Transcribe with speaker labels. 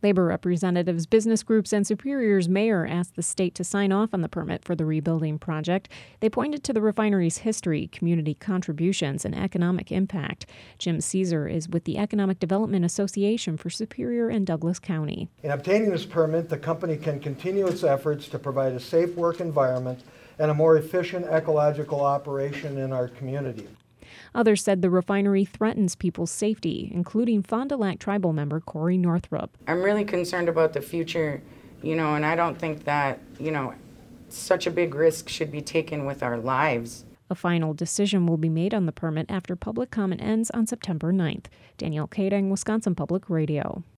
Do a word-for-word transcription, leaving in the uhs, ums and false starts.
Speaker 1: Labor representatives, business groups, and Superior's mayor asked the state to sign off on the permit for the rebuilding project. They pointed to the refinery's history, community contributions, and economic impact. Jim Caesar is with the Economic Development Association for Superior and Douglas County.
Speaker 2: In obtaining this permit, the company can continue its efforts to provide a safe work environment and a more efficient ecological operation in our community.
Speaker 1: Others said the refinery threatens people's safety, including Fond du Lac tribal member Corey Northrup.
Speaker 3: I'm really concerned about the future, you know, and I don't think that, you know, such a big risk should be taken with our lives.
Speaker 1: A final decision will be made on the permit after public comment ends on September ninth. Danielle Kading, Wisconsin Public Radio.